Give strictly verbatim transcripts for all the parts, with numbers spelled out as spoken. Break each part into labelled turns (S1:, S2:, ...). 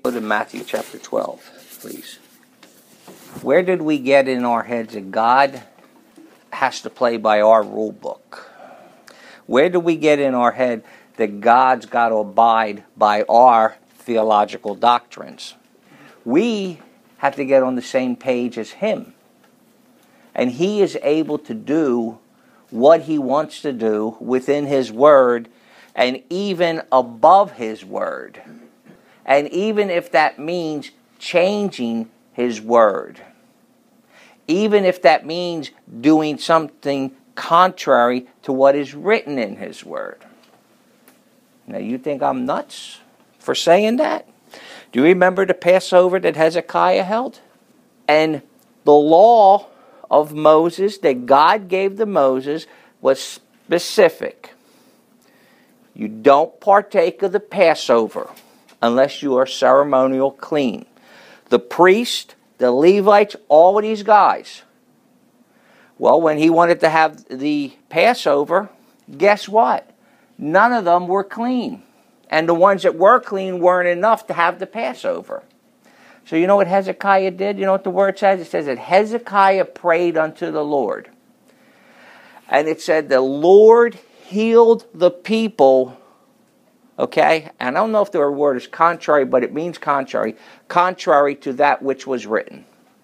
S1: go to Matthew chapter twelve, please. Where did we get in our heads that God has to play by our rule book? Where do we get in our head that God's got to abide by our theological doctrines? We have to get on the same page as Him. And He is able to do what He wants to do within His Word and even above His Word. And even if that means changing His Word. Even if that means doing something contrary to what is written in His Word. Now, you think I'm nuts for saying that? Do you remember the Passover that Hezekiah held? And the law of Moses that God gave to Moses was specific. You don't partake of the Passover unless you are ceremonial clean. The priest, the Levites, all of these guys. Well, when he wanted to have the Passover, guess what? None of them were clean. And the ones that were clean weren't enough to have the Passover. So you know what Hezekiah did? You know what the word says? It says that Hezekiah prayed unto the Lord. And it said the Lord healed the people. Okay? And I don't know if the word is contrary, but it means contrary. Contrary to that which was written.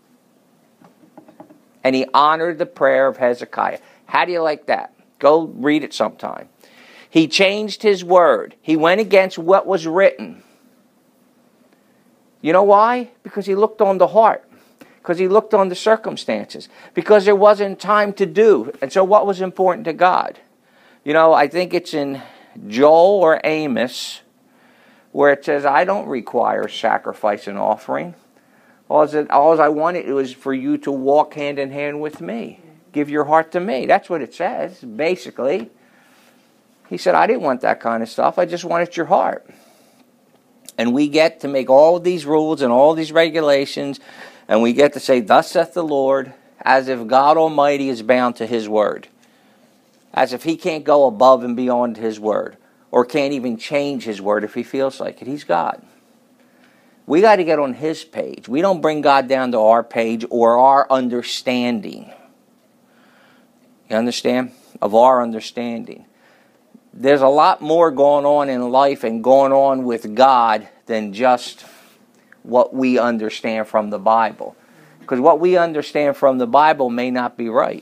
S1: And He honored the prayer of Hezekiah. How do you like that? Go read it sometime. He changed His word. He went against what was written. You know why? Because He looked on the heart. Because He looked on the circumstances. Because there wasn't time to do. And so what was important to God? You know, I think it's in Joel or Amos where it says, I don't require sacrifice and offering. All, it, all I wanted was for you to walk hand in hand with me. Give your heart to me. That's what it says, basically. He said, I didn't want that kind of stuff. I just wanted your heart. And we get to make all these rules and all these regulations, and we get to say, thus saith the Lord, as if God Almighty is bound to His word. As if He can't go above and beyond His word, or can't even change His word if He feels like it. He's God. We got to get on His page. We don't bring God down to our page or our understanding. You understand? Of our understanding. There's a lot more going on in life and going on with God than just what we understand from the Bible. Because what we understand from the Bible may not be right.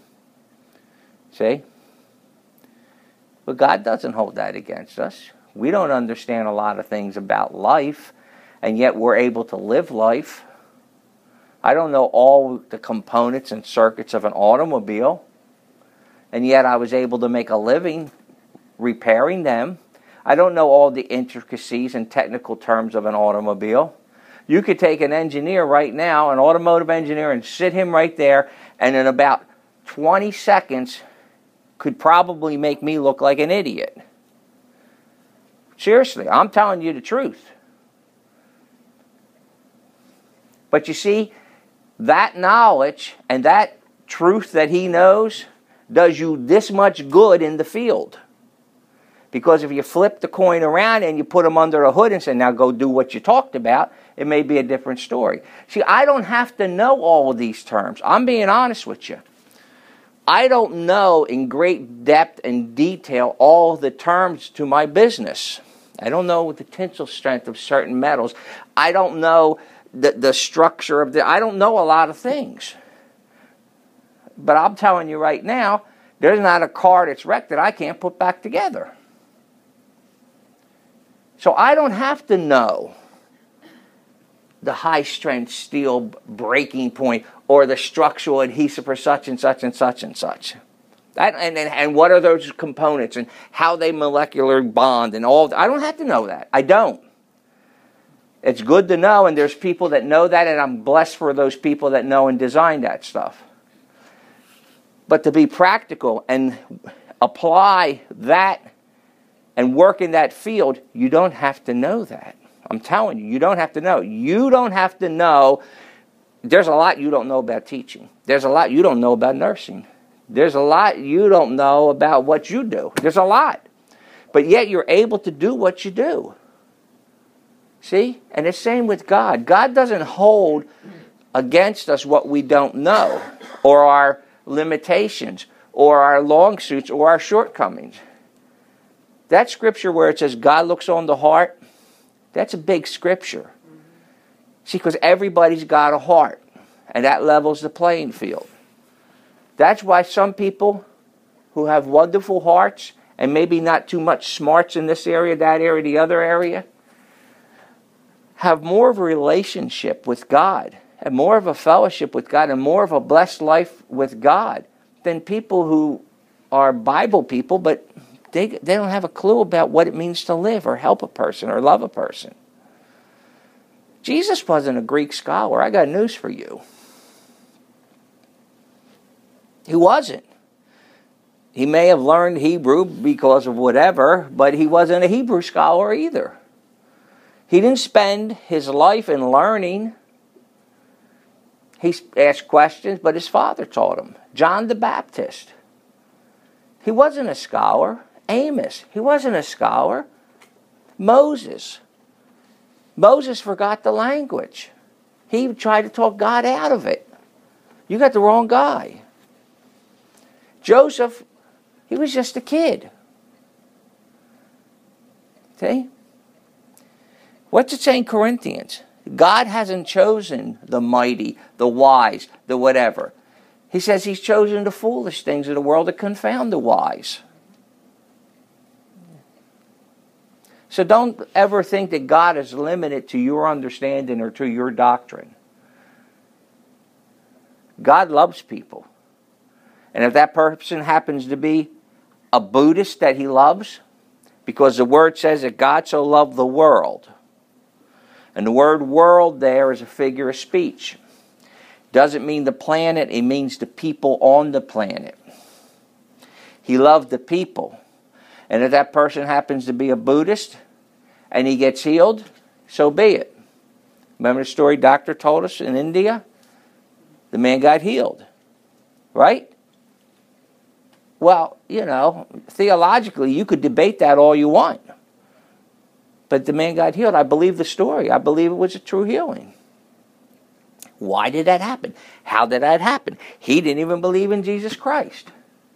S1: See? But God doesn't hold that against us. We don't understand a lot of things about life, and yet we're able to live life. I don't know all the components and circuits of an automobile, and yet I was able to make a living repairing them. I don't know all the intricacies and technical terms of an automobile. You could take an engineer right now, an automotive engineer, and sit him right there, and in about twenty seconds could probably make me look like an idiot. Seriously, I'm telling you the truth. But you see, that knowledge and that truth that he knows does you this much good in the field. Because if you flip the coin around and you put them under a hood and say, now go do what you talked about, it may be a different story. See, I don't have to know all of these terms. I'm being honest with you. I don't know in great depth and detail all the terms to my business. I don't know the tensile strength of certain metals. I don't know the, the structure of the... I don't know a lot of things. But I'm telling you right now, there's not a car that's wrecked that I can't put back together. So I don't have to know the high-strength steel breaking point or the structural adhesive for such and such and such and such. That, and, and, and what are those components and how they molecular bond and all. I don't have to know that. I don't. It's good to know, and there's people that know that, and I'm blessed for those people that know and design that stuff. But to be practical and apply that and work in that field, you don't have to know that. I'm telling you, you don't have to know. You don't have to know. There's a lot you don't know about teaching. There's a lot you don't know about nursing. There's a lot you don't know about what you do. There's a lot. But yet you're able to do what you do. See? And the same with God. God doesn't hold against us what we don't know, or our limitations, or our long suits, or our shortcomings. That scripture where it says God looks on the heart, that's a big scripture. See, because everybody's got a heart, and that levels the playing field. That's why some people who have wonderful hearts, and maybe not too much smarts in this area, that area, the other area, have more of a relationship with God, and more of a fellowship with God, and more of a blessed life with God than people who are Bible people, but they, they don't have a clue about what it means to live or help a person or love a person. Jesus wasn't a Greek scholar. I got news for you. He wasn't. He may have learned Hebrew because of whatever, but he wasn't a Hebrew scholar either. He didn't spend his life in learning. He asked questions, but his father taught him. John the Baptist. He wasn't a scholar. Amos. He wasn't a scholar. Moses. Moses forgot the language. He tried to talk God out of it. You got the wrong guy. Joseph, he was just a kid. See? What's it say in Corinthians? God hasn't chosen the mighty, the wise, the whatever. He says he's chosen the foolish things of the world to confound the wise. So don't ever think that God is limited to your understanding or to your doctrine. God loves people. And if that person happens to be a Buddhist that he loves, because the word says that God so loved the world. And the word world there is a figure of speech. Doesn't mean the planet, it means the people on the planet. He loved the people. And if that person happens to be a Buddhist and he gets healed, so be it. Remember the story doctor told us in India? The man got healed. Right? Well, you know, theologically you could debate that all you want. But the man got healed. I believe the story. I believe it was a true healing. Why did that happen? How did that happen? He didn't even believe in Jesus Christ.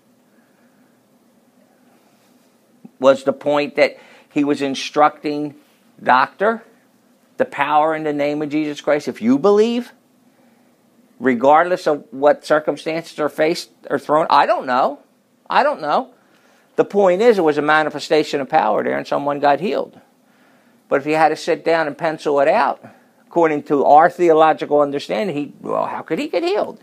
S1: Was the point that he was instructing, doctor, the power in the name of Jesus Christ, if you believe, regardless of what circumstances are faced or thrown? I don't know. I don't know. The point is, it was a manifestation of power there and someone got healed. But if he had to sit down and pencil it out, according to our theological understanding, he, well, how could he get healed?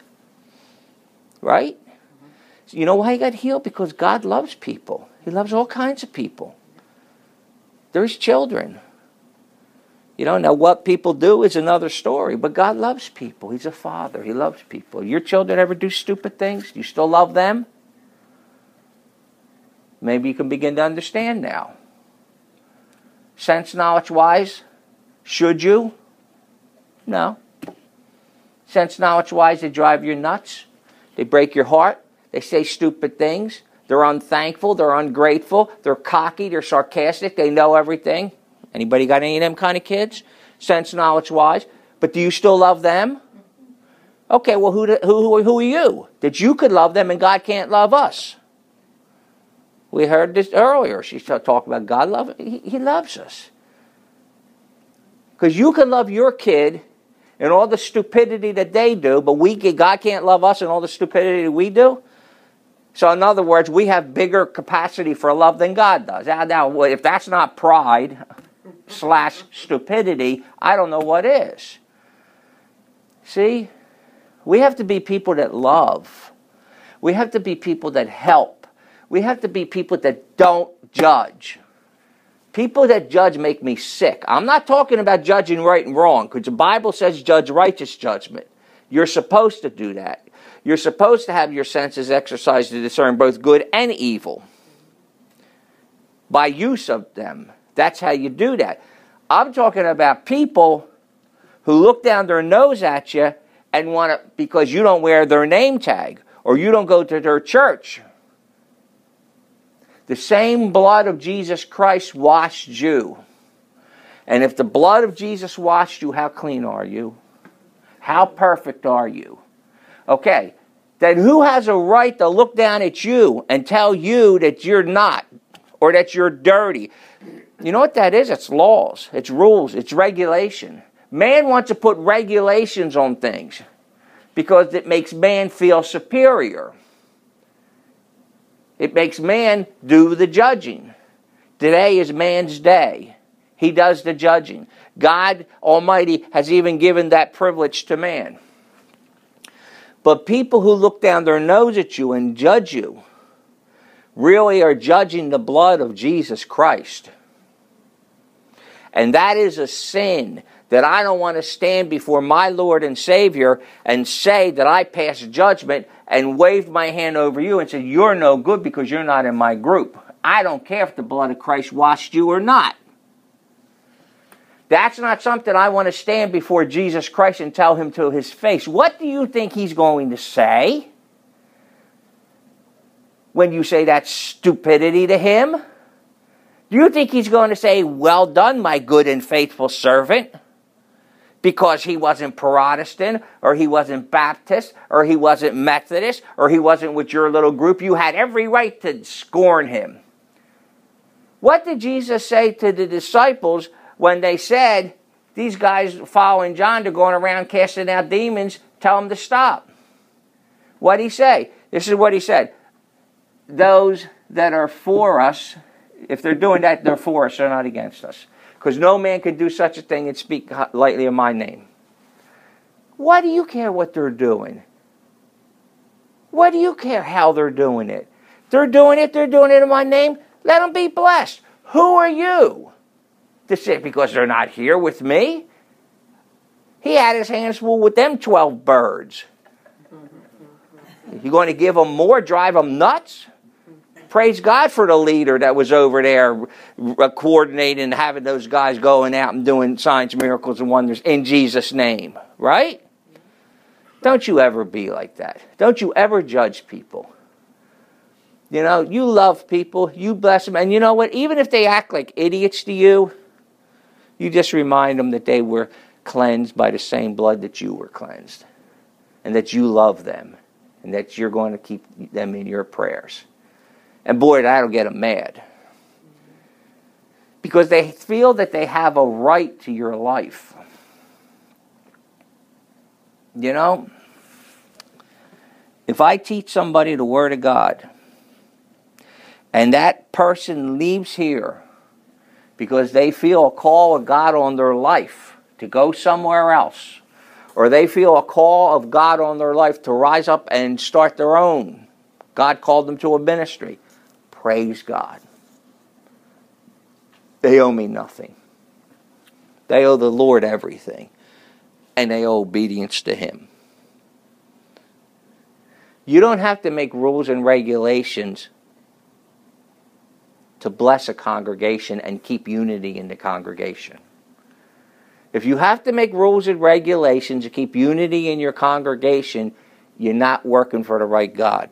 S1: Right? Mm-hmm. You know why he got healed? Because God loves people. He loves all kinds of people. They're his children. You know, now what people do is another story, but God loves people. He's a father. He loves people. Your children ever do stupid things? Do you still love them? Maybe you can begin to understand now. Sense, knowledge, wise, should you? No. Sense, knowledge, wise, they drive you nuts. They break your heart. They say stupid things. They're unthankful. They're ungrateful. They're cocky. They're sarcastic. They know everything. Anybody got any of them kind of kids? Sense, knowledge, wise. But do you still love them? Okay, well, who, who, who are you? That you could love them and God can't love us. We heard this earlier. She talked about God love. He, he loves us. Because you can love your kid and all the stupidity that they do, but we God can't love us and all the stupidity that we do. So in other words, we have bigger capacity for love than God does. Now, now if that's not pride slash stupidity, I don't know what is. See? We have to be people that love. We have to be people that help. We have to be people that don't judge. People that judge make me sick. I'm not talking about judging right and wrong, because the Bible says judge righteous judgment. You're supposed to do that. You're supposed to have your senses exercised to discern both good and evil by use of them. That's how you do that. I'm talking about people who look down their nose at you and want to, because you don't wear their name tag or you don't go to their church. The same blood of Jesus Christ washed you. And if the blood of Jesus washed you, how clean are you? How perfect are you? Okay, then who has a right to look down at you and tell you that you're not, or that you're dirty? You know what that is? It's laws, it's rules, it's regulation. Man wants to put regulations on things because it makes man feel superior. It makes man do the judging. Today is man's day. He does the judging. God Almighty has even given that privilege to man. But people who look down their nose at you and judge you really are judging the blood of Jesus Christ. And that is a sin that I don't want to stand before my Lord and Savior and say that I passed judgment and waved my hand over you and said, you're no good because you're not in my group. I don't care if the blood of Christ washed you or not. That's not something I want to stand before Jesus Christ and tell him to his face. What do you think he's going to say when you say that stupidity to him? Do you think he's going to say, well done, my good and faithful servant? Because he wasn't Protestant, or he wasn't Baptist, or he wasn't Methodist, or he wasn't with your little group. You had every right to scorn him. What did Jesus say to the disciples when they said, these guys following John, they're going around casting out demons, tell them to stop? What did he say? This is what he said. Those that are for us, if they're doing that, they're for us, they're not against us. Because no man can do such a thing and speak lightly of my name. Why do you care what they're doing? Why do you care how they're doing it? They're doing it, they're doing it in my name. Let them be blessed. Who are you to say because they're not here with me? He had his hands full with them twelve birds. You going to give them more, drive them nuts? Praise God for the leader that was over there coordinating and having those guys going out and doing signs, miracles, and wonders in Jesus' name. Right? Don't you ever be like that. Don't you ever judge people. You know, you love people. You bless them. And you know what? Even if they act like idiots to you, you just remind them that they were cleansed by the same blood that you were cleansed. And that you love them. And that you're going to keep them in your prayers. And boy, that'll get them mad. Because they feel that they have a right to your life. You know, if I teach somebody the Word of God, and that person leaves here because they feel a call of God on their life to go somewhere else, or they feel a call of God on their life to rise up and start their own, God called them to a ministry. Praise God. They owe me nothing. They owe the Lord everything. And they owe obedience to Him. You don't have to make rules and regulations to bless a congregation and keep unity in the congregation. If you have to make rules and regulations to keep unity in your congregation, you're not working for the right God.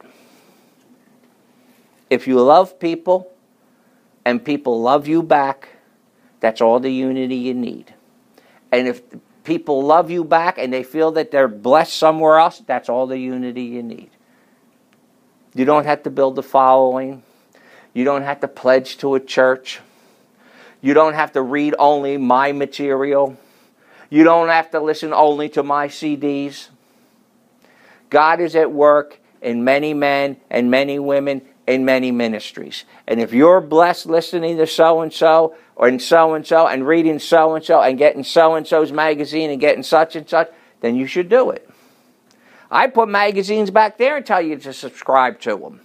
S1: If you love people and people love you back, that's all the unity you need. And if people love you back and they feel that they're blessed somewhere else, that's all the unity you need. You don't have to build a following. You don't have to pledge to a church. You don't have to read only my material. You don't have to listen only to my C Ds. God is at work in many men and many women in many ministries. And if you're blessed listening to so-and-so or in so-and-so and reading so-and-so and getting so-and-so's magazine and getting such and such, then you should do it. I put magazines back there and tell you to subscribe to them.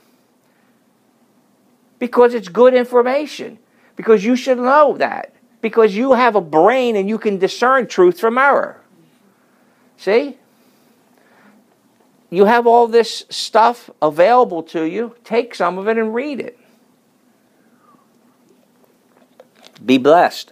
S1: Because it's good information. Because you should know that. Because you have a brain and you can discern truth from error. See? You have all this stuff available to you. Take some of it and read it. Be blessed.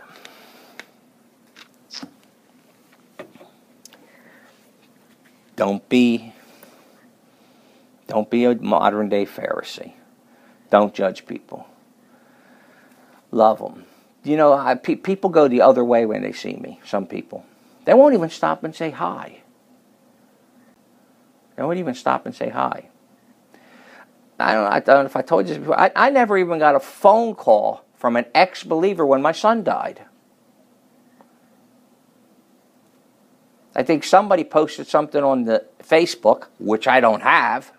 S1: Don't be, don't be a modern day Pharisee. Don't judge people. Love them. You know, I, pe- people go the other way when they see me, some people. They won't even stop and say hi. They won't even stop and say hi. I don't, I don't know if I told you this before. I, I never even got a phone call from an ex-believer when my son died. I think somebody posted something on the Facebook, which I don't have.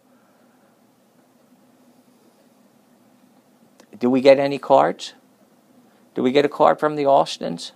S1: Do we get any cards? Do we get a card from the Austins?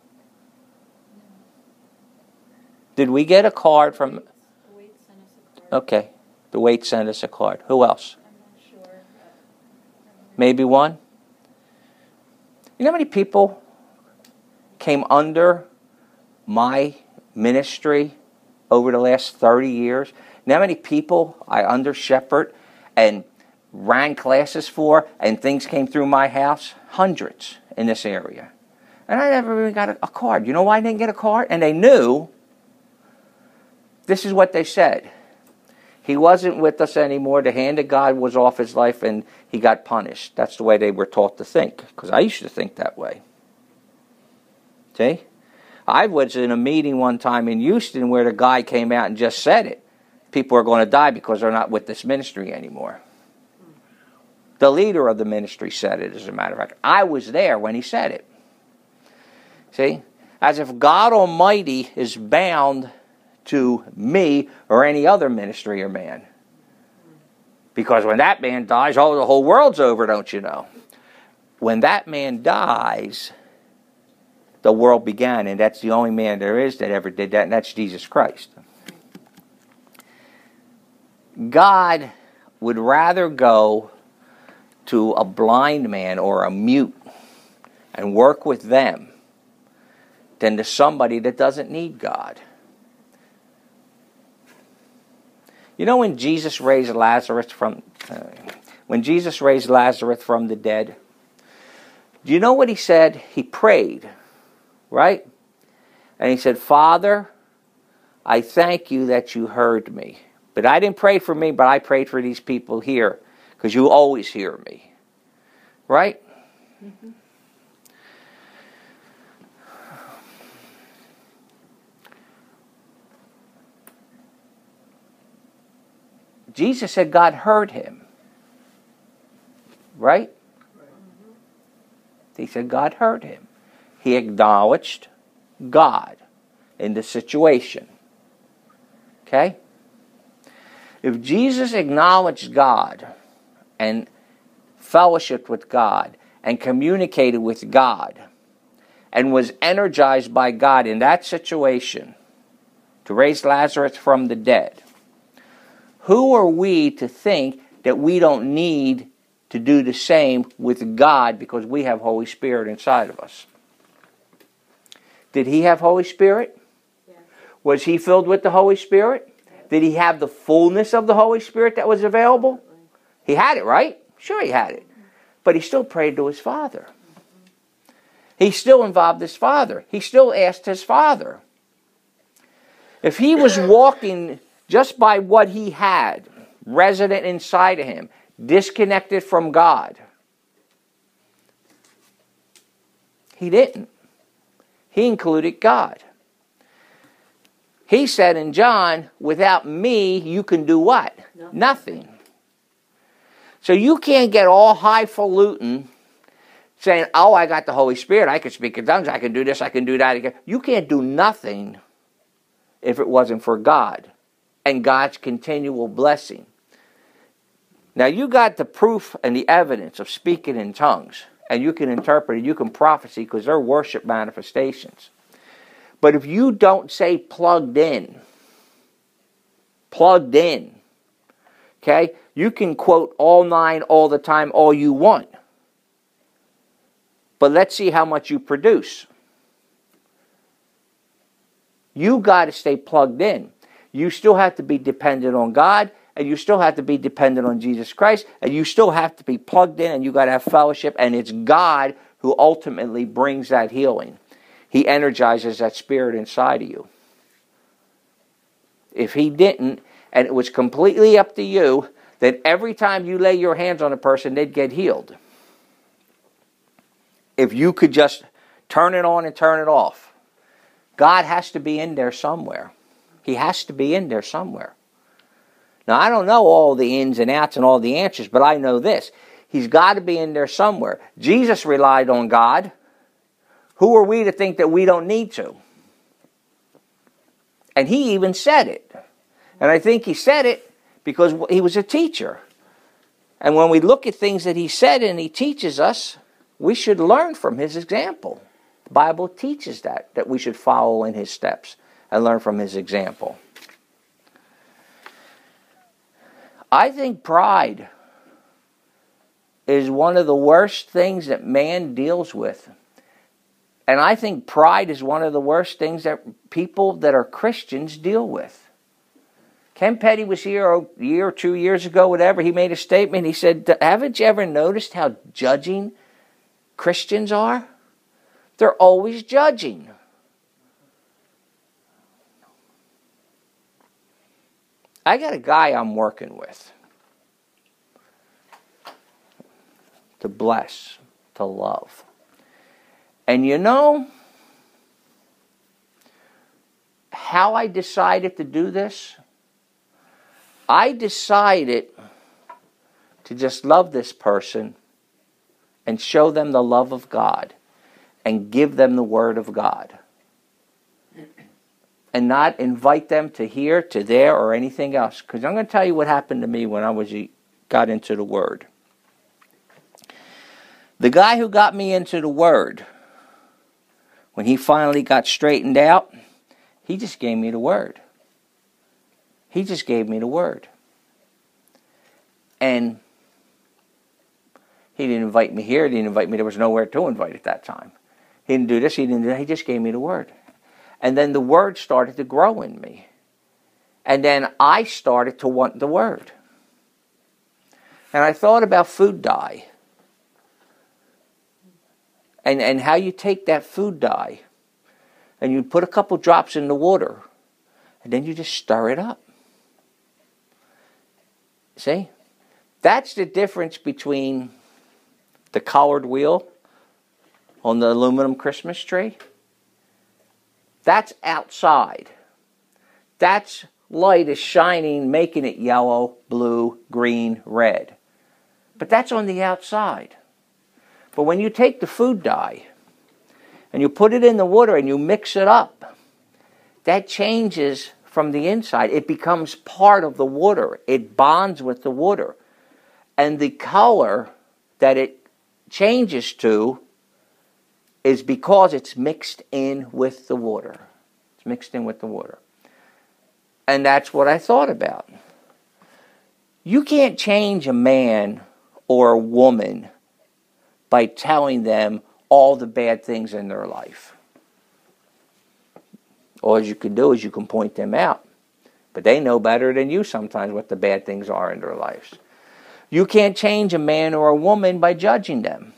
S1: Did we get a card from...
S2: The Waite sent us a card.
S1: Okay. The Waite sent us a card. Who else?
S2: I'm not sure.
S1: Maybe one? You know how many people came under my ministry over the last thirty years? You know how many people I under shepherd and ran classes for and things came through my house? Hundreds in this area. And I never even got a, a card. You know why I didn't get a card? And they knew. This is what they said. He wasn't with us anymore. The hand of God was off his life and he got punished. That's the way they were taught to think. Because I used to think that way. See? I was in a meeting one time in Houston where the guy came out and just said it. People are going to die because they're not with this ministry anymore. The leader of the ministry said it, as a matter of fact. I was there when he said it. See? As if God Almighty is bound to me or any other ministry or man. Because when that man dies, oh, the whole world's over, don't you know? When that man dies, the world began, and that's the only man there is that ever did that, and that's Jesus Christ. God would rather go to a blind man or a mute and work with them than to somebody that doesn't need God. You know when Jesus raised Lazarus from uh, when Jesus raised Lazarus from the dead, do you know what he said? He prayed, right? And he said, Father, I thank you that you heard me. But I didn't pray for me, but I prayed for these people here, because you always hear me. Right? Mm-hmm. Jesus said God heard him. Right? Mm-hmm. He said God heard him. He acknowledged God in the situation. Okay? If Jesus acknowledged God and fellowshiped with God and communicated with God and was energized by God in that situation to raise Lazarus from the dead, who are we to think that we don't need to do the same with God because we have Holy Spirit inside of us? Did he have Holy Spirit?
S2: Yeah.
S1: Was he filled with the Holy Spirit? Did he have the fullness of the Holy Spirit that was available? He had it, right? Sure he had it. But he still prayed to his Father. He still involved his Father. He still asked his Father. If he was walking just by what he had, resident inside of him, disconnected from God, he didn't. He included God. He said in John, without me, you can do what? Nothing. Nothing. So you can't get all highfalutin saying, oh, I got the Holy Spirit, I can speak in tongues, I can do this, I can do that. You can't do nothing if it wasn't for God and God's continual blessing. Now you got the proof and the evidence of speaking in tongues, and you can interpret it, you can prophesy, because they're worship manifestations. But if you don't say plugged in, plugged in, okay, you can quote all nine all the time, all you want. But let's see how much you produce. You got to stay plugged in. You still have to be dependent on God, and you still have to be dependent on Jesus Christ, and you still have to be plugged in, and you got to have fellowship, and it's God who ultimately brings that healing. He energizes that spirit inside of you. If he didn't, and it was completely up to you, then every time you lay your hands on a person, they'd get healed. if you could just turn it on and turn it off. God has to be in there somewhere. He has to be in there somewhere. Now, I don't know all the ins and outs and all the answers, but I know this. He's got to be in there somewhere. Jesus relied on God. Who are we to think that we don't need to? And he even said it. And I think he said it because he was a teacher. And when we look at things that he said and he teaches us, we should learn from his example. The Bible teaches that, that we should follow in his steps and learn from his example. I think pride is one of the worst things that man deals with. And I think pride is one of the worst things that people that are Christians deal with. Ken Petty was here a year or two years ago, whatever. He made a statement. He said, haven't you ever noticed how judging Christians are? They're always judging. I got a guy I'm working with to bless, to love. And you know how I decided to do this? I decided to just love this person and show them the love of God and give them the Word of God. And not invite them to here, to there, or anything else. Because I'm going to tell you what happened to me when I was got into the Word. The guy who got me into the Word, when he finally got straightened out, he just gave me the Word. He just gave me the Word. And he didn't invite me here. He didn't invite me. There was nowhere to invite at that time. He didn't do this. He didn't do that. He just gave me the Word. And then the Word started to grow in me. And then I started to want the Word. And I thought about food dye. And, and how you take that food dye and you put a couple drops in the water and then you just stir it up. See? That's the difference between the colored wheel on the aluminum Christmas tree. That's outside. That's light is shining, making it yellow, blue, green, red. But that's on the outside. But when you take the food dye and you put it in the water and you mix it up, that changes from the inside. It becomes part of the water. It bonds with the water. And the color that it changes to is because it's mixed in with the water. It's mixed in with the water. And that's what I thought about. You can't change a man or a woman by telling them all the bad things in their life. All you can do is you can point them out. But they know better than you sometimes what the bad things are in their lives. You can't change a man or a woman by judging them.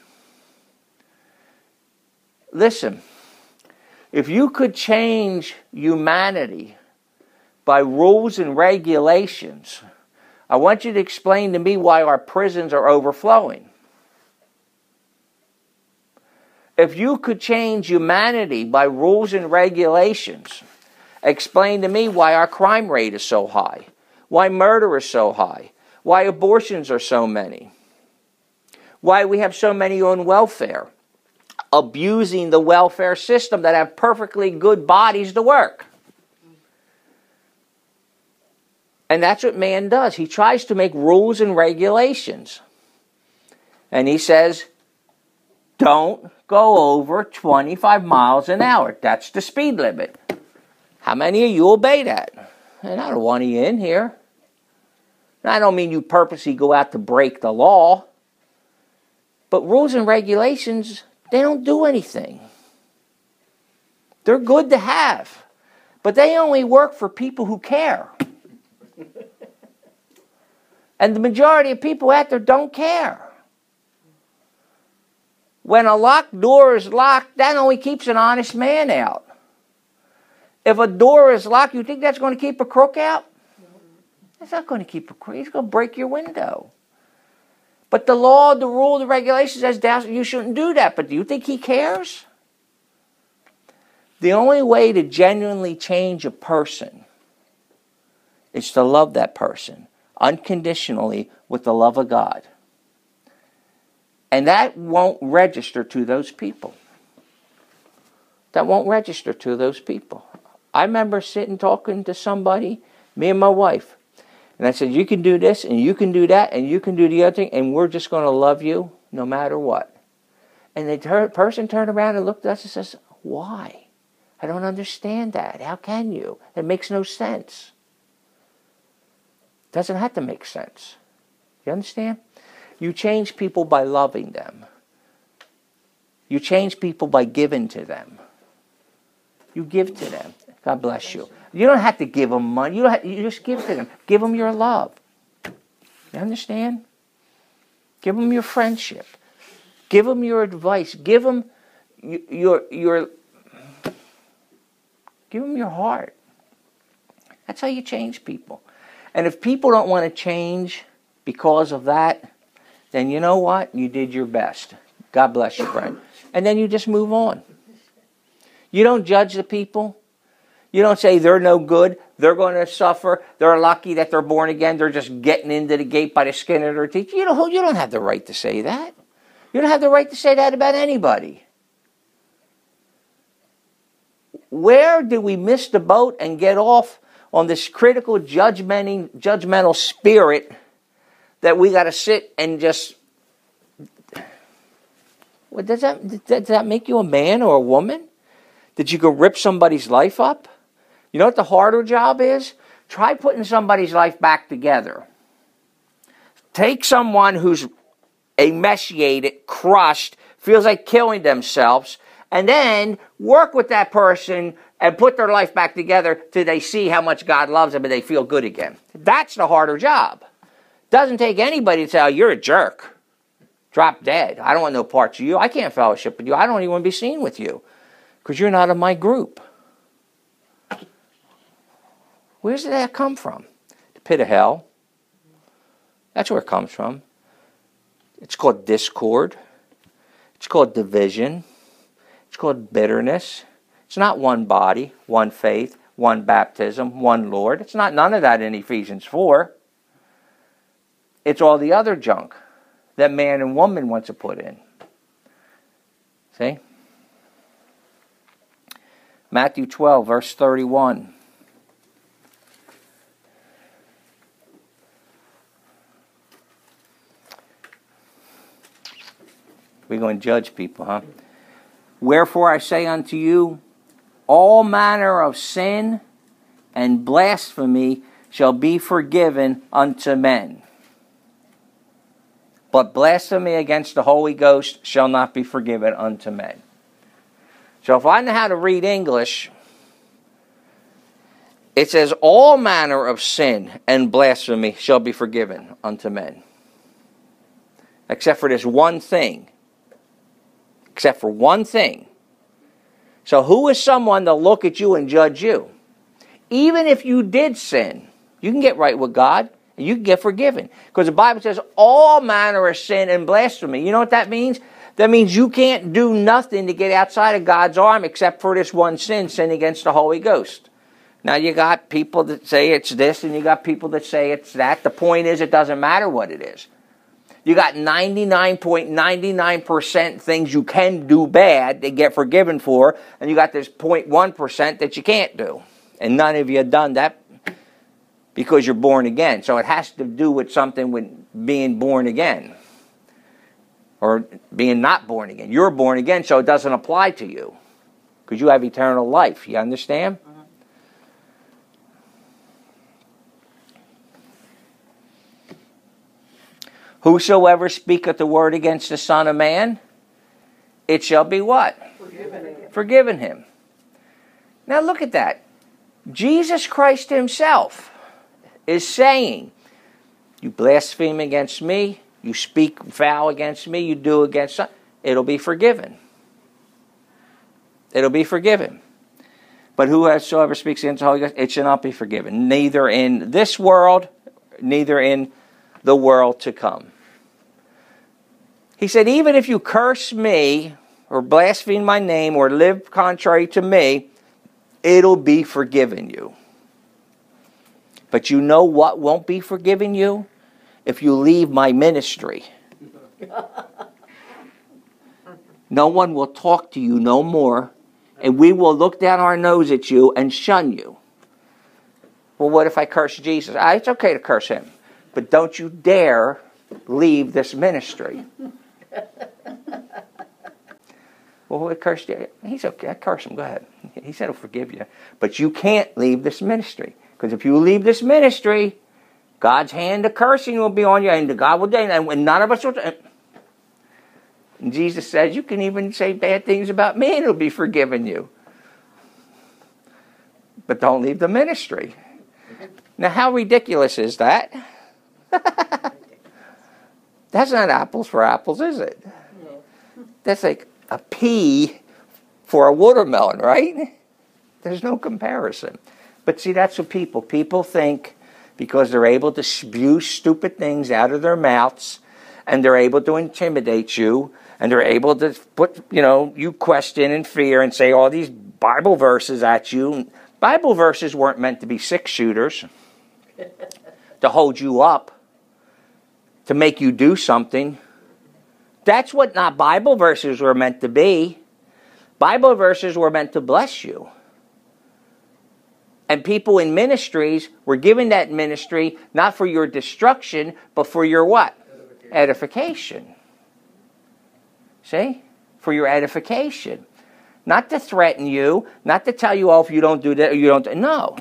S1: Listen, if you could change humanity by rules and regulations, I want you to explain to me why our prisons are overflowing. If you could change humanity by rules and regulations, explain to me why our crime rate is so high, why murder is so high, why abortions are so many, why we have so many on welfare, abusing the welfare system that have perfectly good bodies to work. And that's what man does. He tries to make rules and regulations. And he says, don't go over twenty-five miles an hour. That's the speed limit. How many of you obey that? And I don't want you in here. I don't mean you purposely go out to break the law. But rules and regulations, they don't do anything. They're good to have. But they only work for people who care. And the majority of people out there don't care. When a locked door is locked, that only keeps an honest man out. If a door is locked, you think that's going to keep a crook out? It's not going to keep a crook. He's going to break your window. But the law, the rule, the regulations says you shouldn't do that. But do you think he cares? The only way to genuinely change a person is to love that person unconditionally with the love of God. And that won't register to those people. That won't register to those people. I remember sitting talking to somebody, me and my wife, and I said, you can do this, and you can do that, and you can do the other thing, and we're just going to love you no matter what. And the ter- person turned around and looked at us and says, why? I don't understand that. How can you? It makes no sense. It doesn't have to make sense. You understand? You change people by loving them. You change people by giving to them. You give to them. God bless you. You don't have to give them money. You, don't have, you just give to them. Give them your love. You understand? Give them your friendship. Give them your advice. Give them your your. Give them your heart. That's how you change people. And if people don't want to change because of that, then you know what? You did your best. God bless you, friend. And then you just move on. You don't judge the people. You don't say they're no good, they're going to suffer, they're lucky that they're born again, they're just getting into the gate by the skin of their teeth. You don't, you don't have the right to say that. You don't have the right to say that about anybody. Where did we miss the boat and get off on this critical, judgmental, judgmental spirit that we got to sit and just... Well, does that, does that make you a man or a woman? Did you go rip somebody's life up? You know what the harder job is? Try putting somebody's life back together. Take someone who's emaciated, crushed, feels like killing themselves, and then work with that person and put their life back together till they see how much God loves them and they feel good again. That's the harder job. Doesn't take anybody to tell you, you're a jerk. Drop dead. I don't want no parts of you. I can't fellowship with you. I don't even want to be seen with you. Because you're not in my group. Where did that come from? The pit of hell. That's where it comes from. It's called discord. It's called division. It's called bitterness. It's not one body, one faith, one baptism, one Lord. It's not none of that in Ephesians four. It's all the other junk that man and woman wants to put in. See? Matthew twelve, verse thirty-one. We're going to judge people, huh? Wherefore I say unto you, all manner of sin and blasphemy shall be forgiven unto men. But blasphemy against the Holy Ghost shall not be forgiven unto men. So if I know how to read English, it says, all manner of sin and blasphemy shall be forgiven unto men. Except for this one thing. Except for one thing. So who is someone to look at you and judge you? Even if you did sin, you can get right with God and you can get forgiven. Because the Bible says all manner of sin and blasphemy. You know what that means? That means you can't do nothing to get outside of God's arm except for this one sin, sin against the Holy Ghost. Now you got people that say it's this and you got people that say it's that. The point is it doesn't matter what it is. You got ninety-nine point nine nine percent things you can do bad that get forgiven for, and you got this zero point one percent that you can't do. And none of you have done that because you're born again. So it has to do with something with being born again. Or being not born again. You're born again, so it doesn't apply to you. Because you have eternal life. You understand? Mm-hmm. Whosoever speaketh the word against the Son of Man, it shall be what? Forgiven him. Forgiven him. Now look at that. Jesus Christ himself is saying, you blaspheme against me, you speak foul against me, you do against some, it'll be forgiven. It'll be forgiven. But whosoever speaks against the Holy Ghost, it shall not be forgiven. Neither in this world, neither in the world to come. He said, even if you curse me or blaspheme my name or live contrary to me, it'll be forgiven you. But you know what won't be forgiven you? If you leave my ministry. No one will talk to you no more, and we will look down our nose at you and shun you. Well, what if I curse Jesus? Ah, it's okay to curse him, but don't you dare leave this ministry. Well, what curse you? He's okay. I curse him. Go ahead. He said he'll forgive you, but you can't leave this ministry, because if you leave this ministry, God's hand of cursing will be on you, and God will, and none of us will. And Jesus says, you can even say bad things about me and it'll be forgiven you. But don't leave the ministry. Now, how ridiculous is that? That's not apples for apples, is it? That's like a pea for a watermelon, right? There's no comparison. But see, that's what people, people think because they're able to spew stupid things out of their mouths and they're able to intimidate you, and they're able to put, you know, you question and fear and say all these Bible verses at you. Bible verses weren't meant to be six shooters, to hold you up, to make you do something. That's what not Bible verses were meant to be. Bible verses were meant to bless you. And people in ministries were given that ministry not for your destruction, but for your what? Edification. Edification. See? For your edification. Not to threaten you, not to tell you, oh, if you don't do that, you don't. No.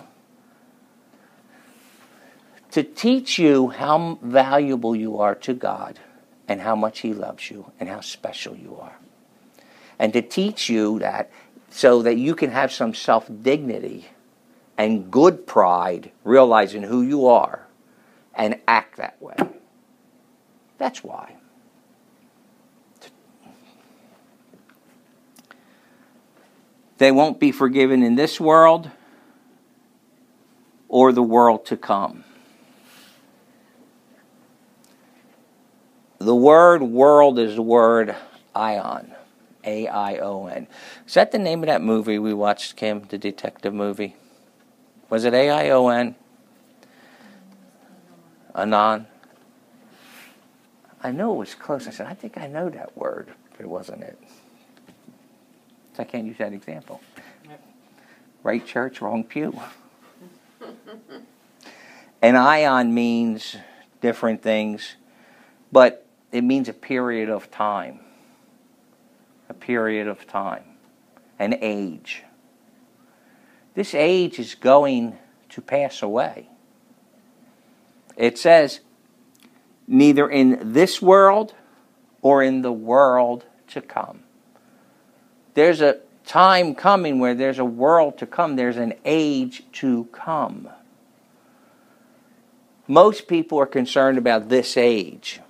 S1: To teach you how valuable you are to God and how much He loves you and how special you are. And to teach you that so that you can have some self-dignity and good pride, realizing who you are and act that way. That's why. They won't be forgiven in this world or the world to come. The word world is the word ion. A I O N. Is that the name of that movie we watched, Kim, the detective movie? Was it A I O N? Anon? I know it was close. I said, I think I know that word, but it wasn't it. So I can't use that example. Right church, wrong pew. An ion means different things, but it means a period of time. A period of time. An age. This age is going to pass away. It says, neither in this world or in the world to come. There's a time coming where there's a world to come. There's an age to come. Most people are concerned about this age.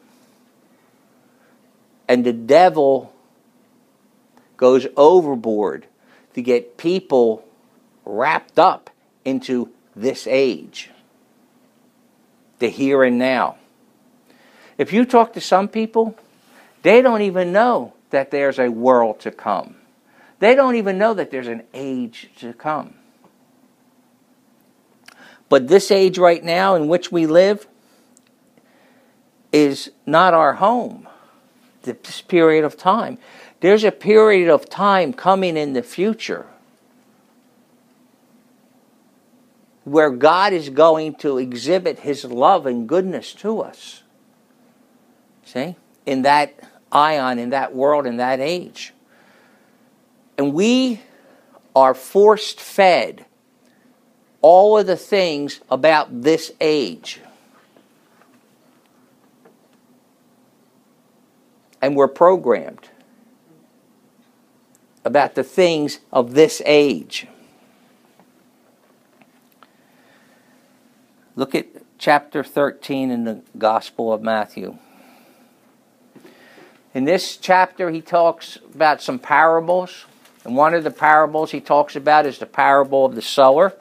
S1: And the devil goes overboard to get people wrapped up into this age. The here and now. If you talk to some people, they don't even know that there's a world to come. They don't even know that there's an age to come. But this age right now in which we live is not our home. This period of time. There's a period of time coming in the future where God is going to exhibit His love and goodness to us. See? In that ion, in that world, in that age. And we are forced fed all of the things about this age. And we're programmed about the things of this age. Look at chapter thirteen in the Gospel of Matthew. In this chapter, he talks about some parables. And one of the parables he talks about is the parable of the sower.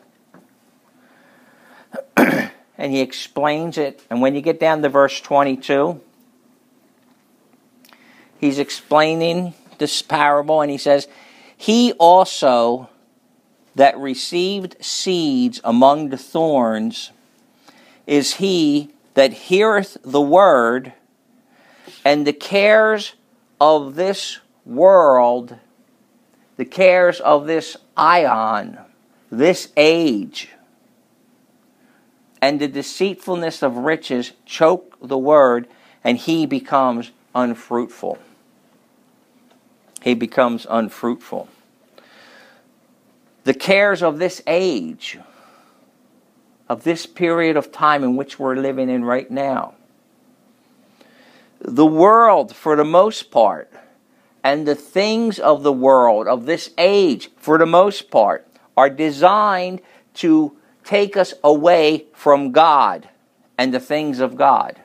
S1: And he explains it. And when you get down to verse twenty-two, he's explaining this parable, and he says, he also that received seeds among the thorns is he that heareth the word, and the cares of this world, the cares of this ion, this age, and the deceitfulness of riches choke the word, and he becomes unfruitful. He becomes unfruitful. The cares of this age, of this period of time in which we're living in right now. The world, for the most part, and the things of the world, of this age, for the most part, are designed to take us away from God and the things of God.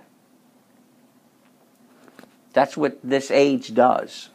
S1: That's what this age does.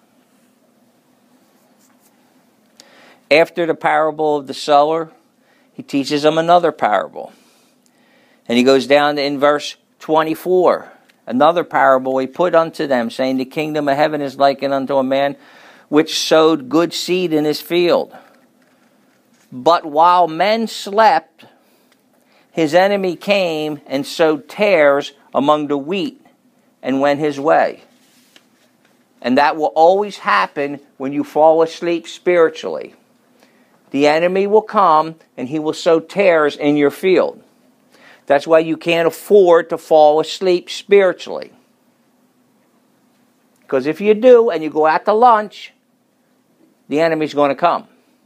S1: After the parable of the sower, he teaches them another parable. And he goes down in verse twenty-four. Another parable he put unto them, saying, the kingdom of heaven is likened unto a man which sowed good seed in his field. But while men slept, his enemy came and sowed tares among the wheat and went his way. And that will always happen when you fall asleep spiritually. The enemy will come and he will sow tares in your field. That's why you can't afford to fall asleep spiritually. Because if you do and you go out to lunch, the enemy's going to come.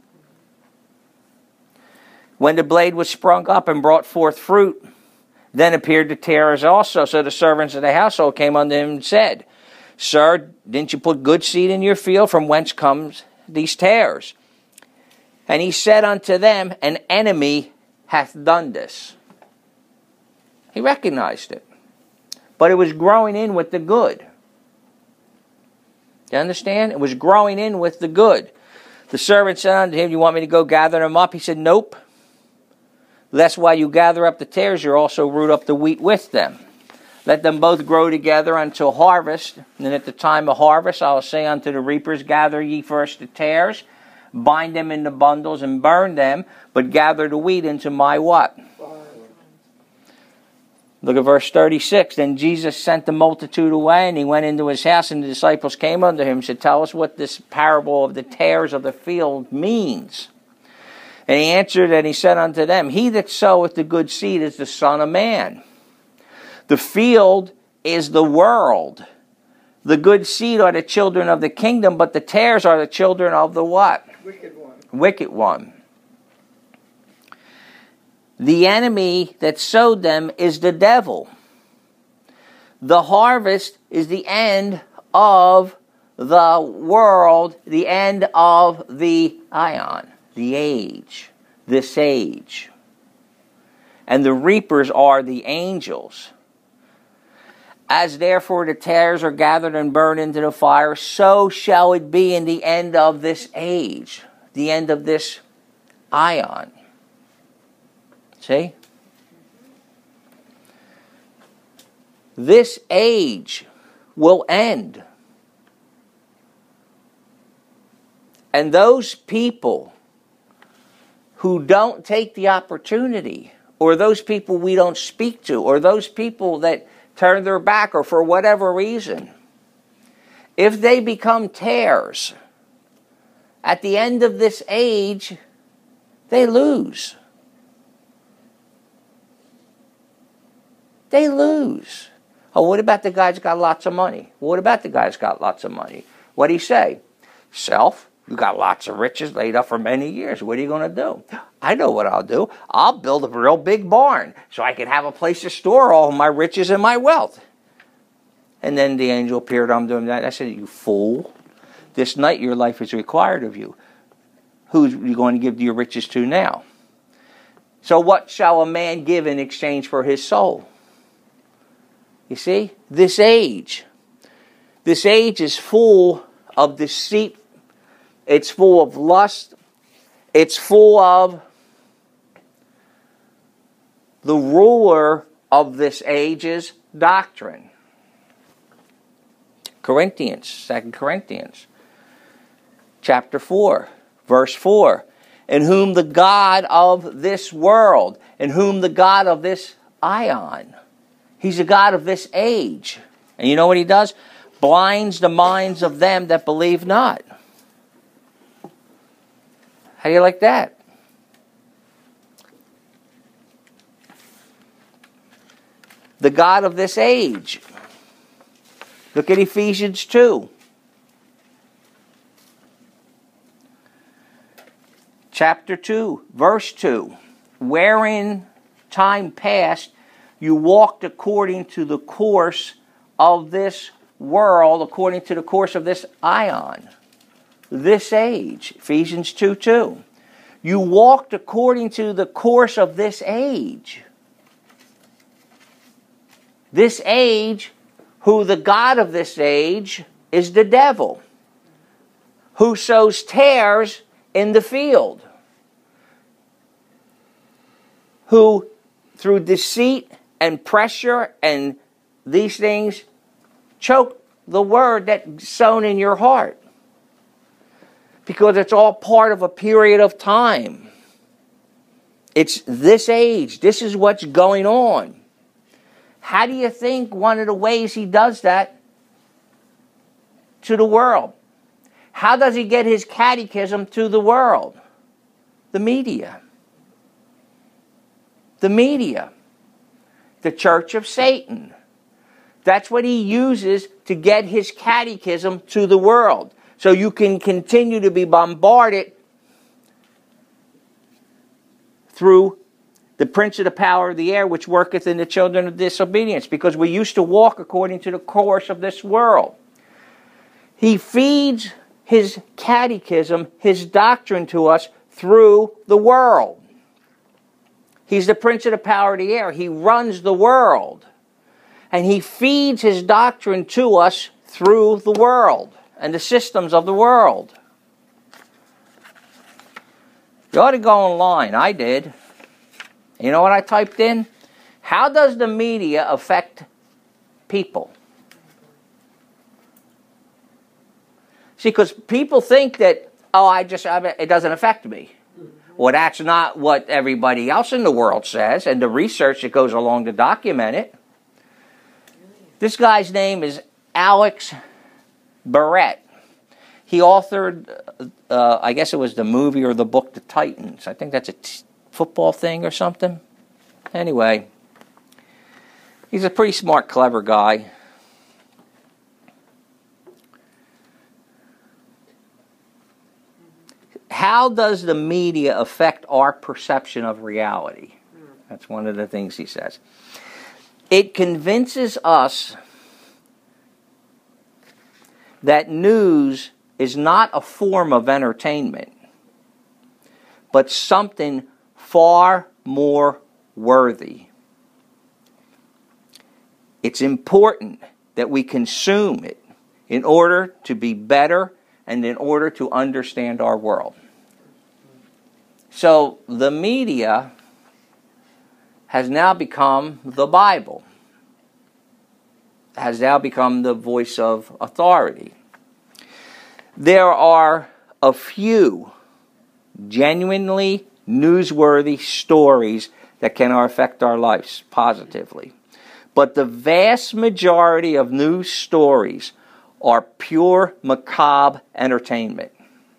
S1: When the blade was sprung up and brought forth fruit, then appeared the tares also. So the servants of the household came unto him and said, Sir, didn't you put good seed in your field? From whence comes these tares? And he said unto them, an enemy hath done this. He recognized it. But it was growing in with the good. You understand? It was growing in with the good. The servant said unto him, you want me to go gather them up? He said, nope. Lest while you gather up the tares, you also root up the wheat with them. Let them both grow together until harvest. And at the time of harvest, I will say unto the reapers, gather ye first the tares, bind them into bundles and burn them, but gather the wheat into my what? Look at verse thirty-six. Then Jesus sent the multitude away, and he went into his house, and the disciples came unto him and said, tell us what this parable of the tares of the field means. And he answered, and he said unto them, he that soweth the good seed is the Son of Man. The field is the world. The good seed are the children of the kingdom, but the tares are the children of the what?
S3: Wicked one.
S1: Wicked one. The enemy that sowed them is the devil. The harvest is the end of the world, the end of the ion, the age, this age. And the reapers are the angels. As therefore the tares are gathered and burned into the fire, so shall it be in the end of this age, the end of this ion. See? This age will end. And those people who don't take the opportunity, or those people we don't speak to, or those people that turn their back, or for whatever reason, if they become tares, at the end of this age, they lose. They lose. Oh, what about the guy that's got lots of money? What about the guy that's got lots of money? What do he say? Self, you got lots of riches laid up for many years. What are you going to do? I know what I'll do. I'll build a real big barn so I can have a place to store all my riches and my wealth. And then the angel appeared unto him. I said, you fool. This night your life is required of you. Who are you going to give your riches to now? So what shall a man give in exchange for his soul? You see, this age, this age is full of deceit. It's full of lust. It's full of the ruler of this age's doctrine. Corinthians, Second Corinthians, chapter four, verse four. In whom the God of this world, in whom the God of this ion, he's the God of this age. And you know what he does? Blinds the minds of them that believe not. How do you like that? The God of this age. Look at Ephesians two. Chapter two, verse two. Wherein time past you walked according to the course of this world, according to the course of this ion, this age. Ephesians two two. You walked according to the course of this age. This age, who the God of this age is the devil, who sows tares in the field, who through deceit and pressure and these things choke the word that's sown in your heart. Because it's all part of a period of time. It's this age. This is what's going on. How do you think one of the ways he does that to the world? How does he get his catechism to the world? The media. The media. The Church of Satan. That's what he uses to get his catechism to the world. So you can continue to be bombarded through the prince of the power of the air, which worketh in the children of disobedience. Because we used to walk according to the course of this world. He feeds his catechism, his doctrine to us through the world. He's the prince of the power of the air. He runs the world. And he feeds his doctrine to us through the world and the systems of the world. You ought to go online. I did. You know what I typed in? How does the media affect people? See, because people think that, oh, I just, I mean, it doesn't affect me. Well, that's not what everybody else in the world says, and the research that goes along to document it. This guy's name is Alex Barrett. He authored, uh, I guess it was the movie or the book, The Titans. I think that's a t- football thing or something. Anyway, he's a pretty smart, clever guy. How does the media affect our perception of reality? That's one of the things he says. It convinces us that news is not a form of entertainment, but something far more worthy. It's important that we consume it in order to be better and in order to understand our world. So the media has now become the Bible, has now become the voice of authority. There are a few genuinely newsworthy stories that can affect our lives positively. But the vast majority of news stories are pure macabre entertainment.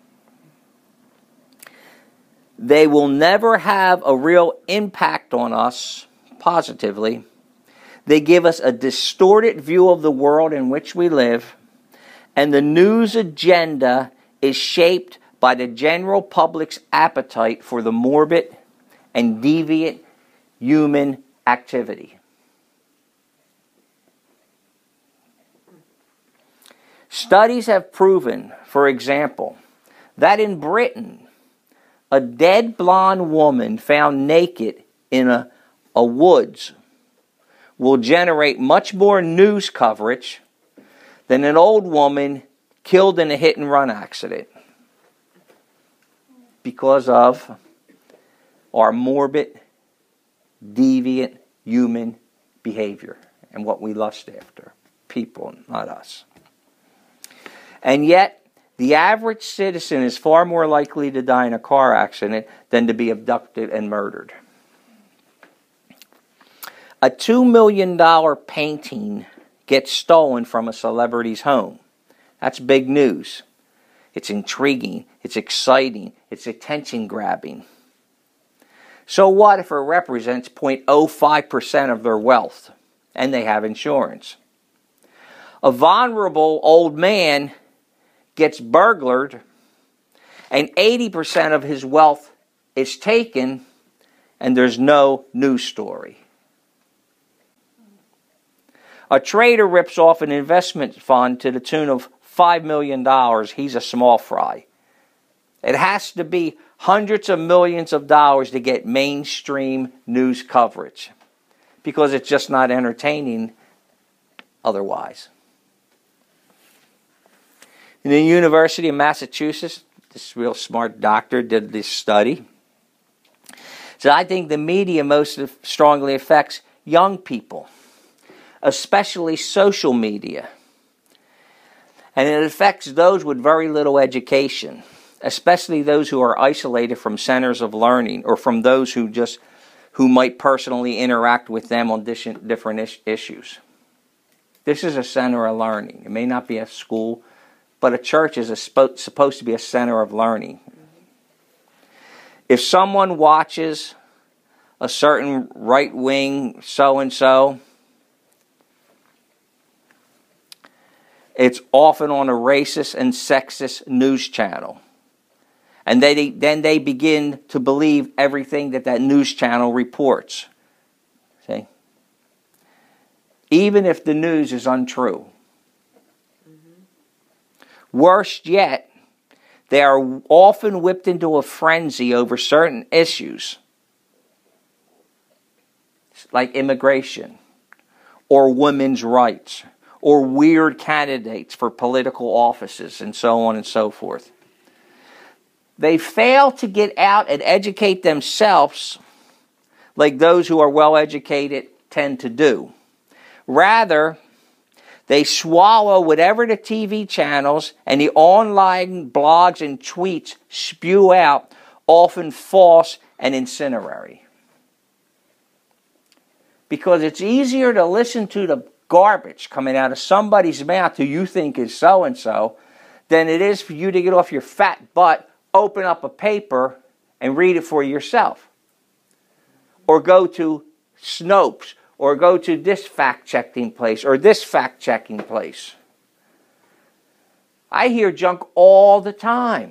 S1: They will never have a real impact on us positively. They give us a distorted view of the world in which we live, and the news agenda is shaped by the general public's appetite for the morbid and deviant human activity. Studies have proven, for example, that in Britain, a dead blonde woman found naked in a, a woods will generate much more news coverage than an old woman killed in a hit-and-run accident because of our morbid, deviant human behavior and what we lust after. People, not us. And yet, the average citizen is far more likely to die in a car accident than to be abducted and murdered. A two million dollars painting gets stolen from a celebrity's home. That's big news. It's intriguing, it's exciting, it's attention-grabbing. So what if it represents zero point zero five percent of their wealth and they have insurance? A vulnerable old man gets burglared and eighty percent of his wealth is taken and there's no news story. A trader rips off an investment fund to the tune of five million dollars. He's a small fry. It has to be hundreds of millions of dollars to get mainstream news coverage because it's just not entertaining otherwise. In the University of Massachusetts, this real smart doctor did this study. So I think the media most strongly affects young people, especially social media. And it affects those with very little education, especially those who are isolated from centers of learning or from those who just who might personally interact with them on different issues. This is a center of learning. It may not be a school, but a church is a, supposed to be a center of learning. If someone watches a certain right-wing so-and-so, it's often on a racist and sexist news channel. And they, then they begin to believe everything that that news channel reports. See? Even if the news is untrue. Mm-hmm. Worse yet, they are often whipped into a frenzy over certain issues, like immigration, or women's rights, or weird candidates for political offices, and so on and so forth. They fail to get out and educate themselves like those who are well educated tend to do. Rather, they swallow whatever the T V channels and the online blogs and tweets spew out, often false and incendiary. Because it's easier to listen to the garbage coming out of somebody's mouth who you think is so-and-so than it is for you to get off your fat butt, open up a paper, and read it for yourself. Or go to Snopes, or go to this fact-checking place, or this fact-checking place. I hear junk all the time.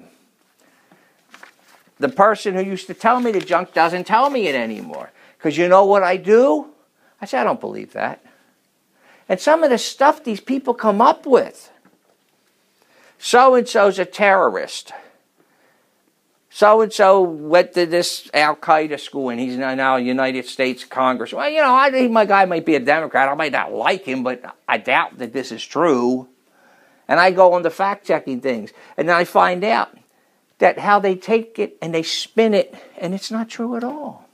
S1: The person who used to tell me the junk doesn't tell me it anymore. Because you know what I do? I say, I don't believe that. And some of the stuff these people come up with. So-and-so's a terrorist. So-and-so went to this Al-Qaeda school and he's now a United States Congress. Well, you know, I think my guy might be a Democrat. I might not like him, but I doubt that this is true. And I go on the fact-checking things. And then I find out that how they take it and they spin it, and it's not true at all.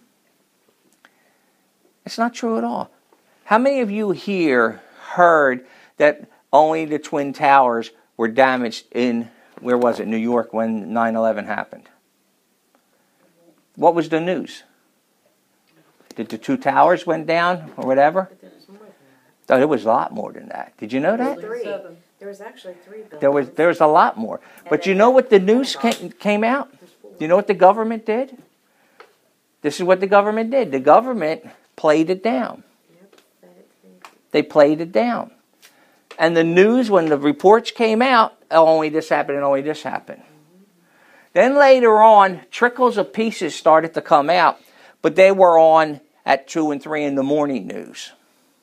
S1: It's not true at all. How many of you here heard that only the Twin Towers were damaged in, where was it, New York, when nine eleven happened? What was the news? Did the two towers went down or whatever? Oh, there was a lot more than that. Did you know that?
S3: Three. There was actually three buildings.
S1: There was there was a lot more. But you know what the news came, came out? You know what the government did? This is what the government did. The government played it down. They played it down. And the news, when the reports came out, oh, only this happened and only this happened. Then later on, trickles of pieces started to come out, but they were on at two and three in the morning news.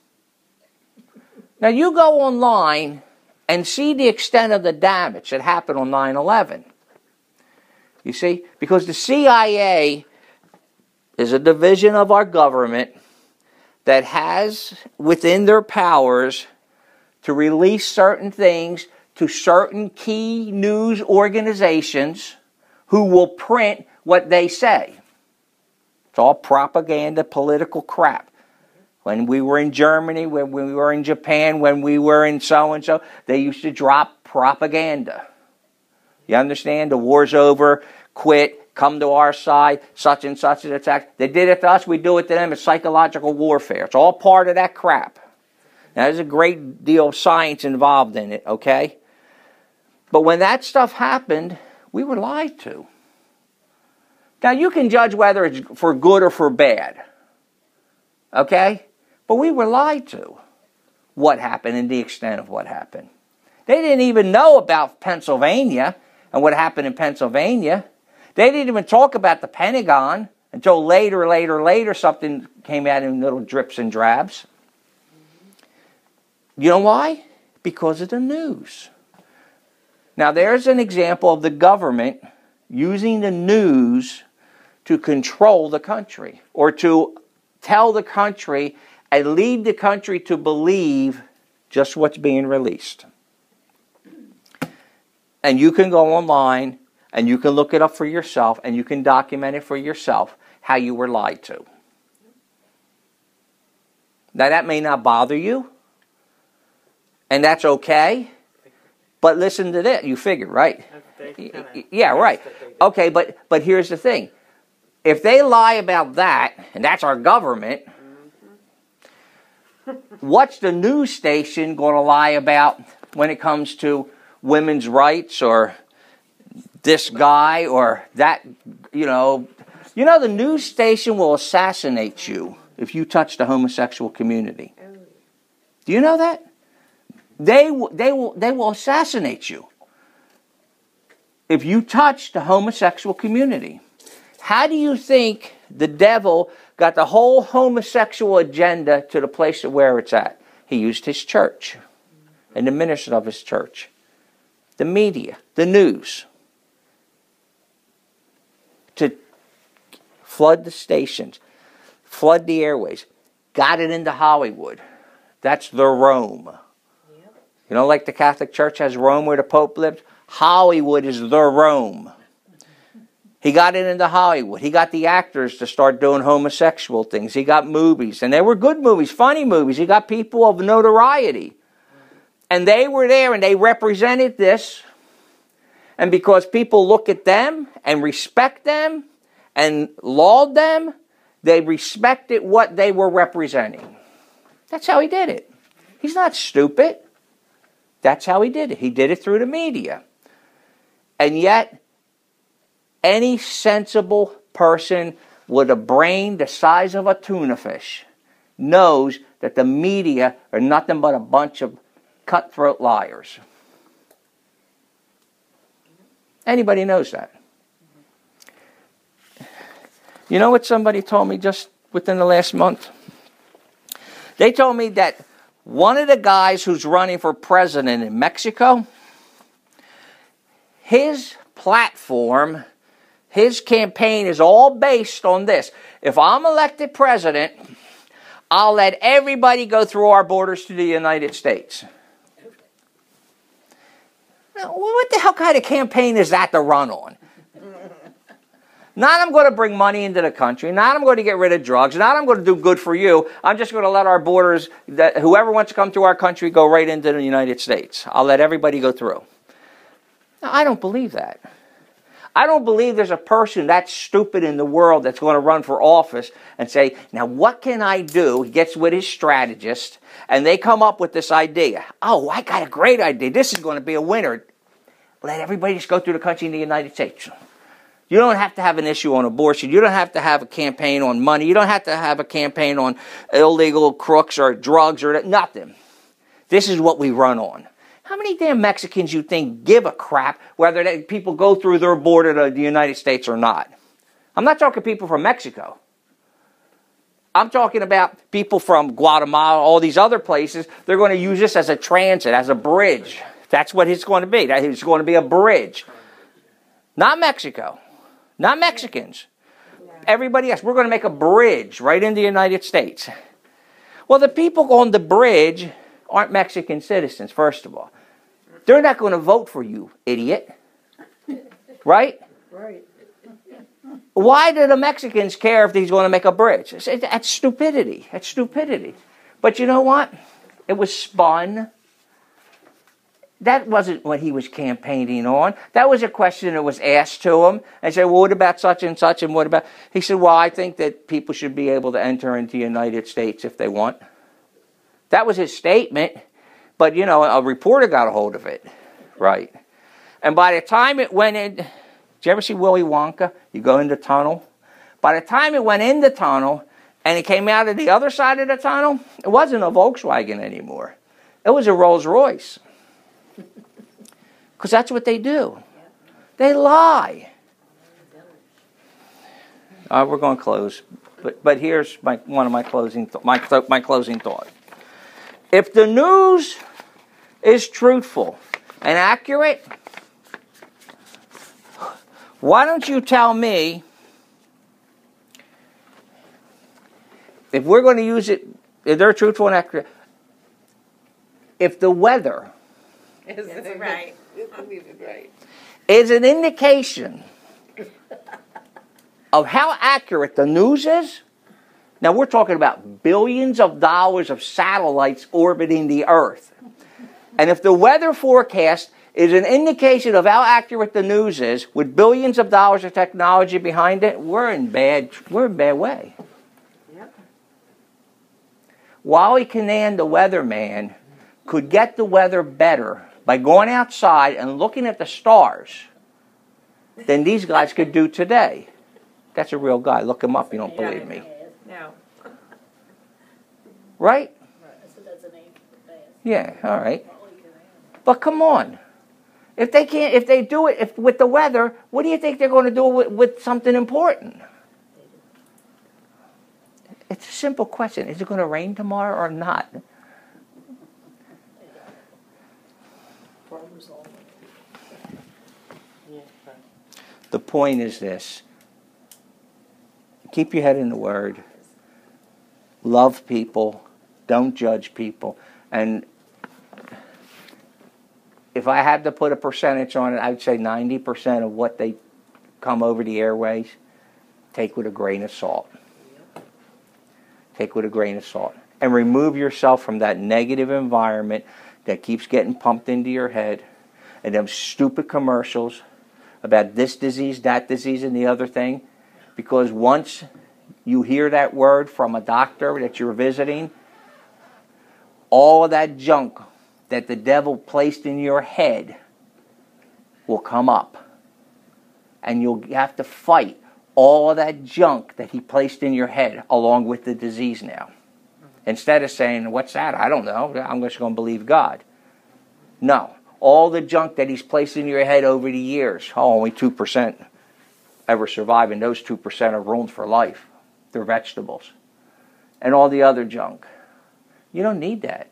S1: Now you go online and see the extent of the damage that happened on nine eleven. You see? Because the C I A is a division of our government that has within their powers to release certain things to certain key news organizations who will print what they say. It's all propaganda, political crap. When we were in Germany, when we were in Japan, when we were in so-and-so, they used to drop propaganda. You understand? The war's over, quit, come to our side, such and such an attack. They did it to us, we do it to them. It's psychological warfare. It's all part of that crap. Now, there's a great deal of science involved in it, okay? But when that stuff happened, we were lied to. Now, you can judge whether it's for good or for bad, okay? But we were lied to what happened and the extent of what happened. They didn't even know about Pennsylvania and what happened in Pennsylvania. They didn't even talk about the Pentagon until later, later, later, something came out in little drips and drabs. You know why? Because of the news. Now, there's an example of the government using the news to control the country or to tell the country and lead the country to believe just what's being released. And you can go online and you can look it up for yourself and you can document it for yourself how you were lied to. Now, that may not bother you, and that's okay, but listen to this. You figure, right? Yeah, right. Okay, but, but here's the thing. If they lie about that, and that's our government, what's the news station going to lie about when it comes to women's rights or this guy or that, you know? You know, the news station will assassinate you if you touch the homosexual community. Do you know that? They, they, will, they will assassinate you if you touch the homosexual community. How do you think the devil got the whole homosexual agenda to the place where it's at? He used his church and the ministers of his church, the media, the news, to flood the stations, flood the airways, got it into Hollywood. That's the Rome. You know, like the Catholic Church has Rome where the Pope lived? Hollywood is the Rome. He got it into Hollywood. He got the actors to start doing homosexual things. He got movies. And they were good movies, funny movies. He got people of notoriety. And they were there and they represented this. And because people look at them and respect them and laud them, they respected what they were representing. That's how he did it. He's not stupid. That's how he did it. He did it through the media. And yet, any sensible person with a brain the size of a tuna fish knows that the media are nothing but a bunch of cutthroat liars. Anybody knows that. You know what somebody told me just within the last month? They told me that one of the guys who's running for president in Mexico, his platform, his campaign is all based on this. If I'm elected president, I'll let everybody go through our borders to the United States. Now, what the hell kind of campaign is that to run on? Not I'm going to bring money into the country. Not I'm going to get rid of drugs. Not I'm going to do good for you. I'm just going to let our borders, that whoever wants to come to our country, go right into the United States. I'll let everybody go through. Now, I don't believe that. I don't believe there's a person that stupid in the world that's going to run for office and say, now what can I do? He gets with his strategist and they come up with this idea. Oh, I got a great idea. This is going to be a winner. Let everybody just go through the country in the United States. You don't have to have an issue on abortion. You don't have to have a campaign on money. You don't have to have a campaign on illegal crooks or drugs or nothing. This is what we run on. How many damn Mexicans you think give a crap whether they, people go through their border to the United States or not? I'm not talking people from Mexico. I'm talking about people from Guatemala, all these other places. They're going to use this as a transit, as a bridge. That's what it's going to be. That it's going to be a bridge. Not Mexico. Not Mexicans. Everybody else. We're going to make a bridge right into the United States. Well, the people on the bridge aren't Mexican citizens, first of all. They're not going to vote for you, idiot. Right?
S3: Right.
S1: Why do the Mexicans care if he's going to make a bridge? That's stupidity. That's stupidity. But you know what? It was spun. That wasn't what he was campaigning on. That was a question that was asked to him. And said, well, what about such and such and what about... He said, well, I think that people should be able to enter into the United States if they want. That was his statement. But, you know, a reporter got a hold of it. Right. And by the time it went in... Did you ever see Willy Wonka? You go in the tunnel. By the time it went in the tunnel and it came out of the other side of the tunnel, it wasn't a Volkswagen anymore. It was a Rolls Royce. Because that's what they do. They lie. Uh, we're going to close. But, but here's my, one of my closing, th- my, th- my closing thought. If the news is truthful and accurate, why don't you tell me, if we're going to use it, if they're truthful and accurate, if the weather
S3: That's right.
S4: Right.
S1: is an indication of how accurate the news is, now we're talking about billions of dollars of satellites orbiting the Earth. And if the weather forecast is an indication of how accurate the news is, with billions of dollars of technology behind it, we're in bad, we're in bad way.
S3: Yep.
S1: Wally Canaan, the weatherman, could get the weather better by going outside and looking at the stars than these guys could do today. That's a real guy. Look him up, you don't believe me.
S3: No.
S1: Right?
S2: So that's an ancient past.
S1: Yeah, all right. But come on. If they can't, if they do it if, with the weather, what do you think they're going to do with, with something important? It's a simple question. Is it going to rain tomorrow or not? The point is this. Keep your head in the Word. Love people. Don't judge people. And if I had to put a percentage on it, I'd say ninety percent of what they come over the airways, take with a grain of salt. Take with a grain of salt. And remove yourself from that negative environment that keeps getting pumped into your head and them stupid commercials about this disease, that disease, and the other thing. Because once you hear that word from a doctor that you're visiting, all of that junk that the devil placed in your head will come up. And you'll have to fight all of that junk that he placed in your head along with the disease now. Instead of saying, what's that? I don't know. I'm just going to believe God. No. All the junk that he's placed in your head over the years, oh, only two percent ever survive, and those two percent are ruined for life. They're vegetables. And all the other junk. You don't need that.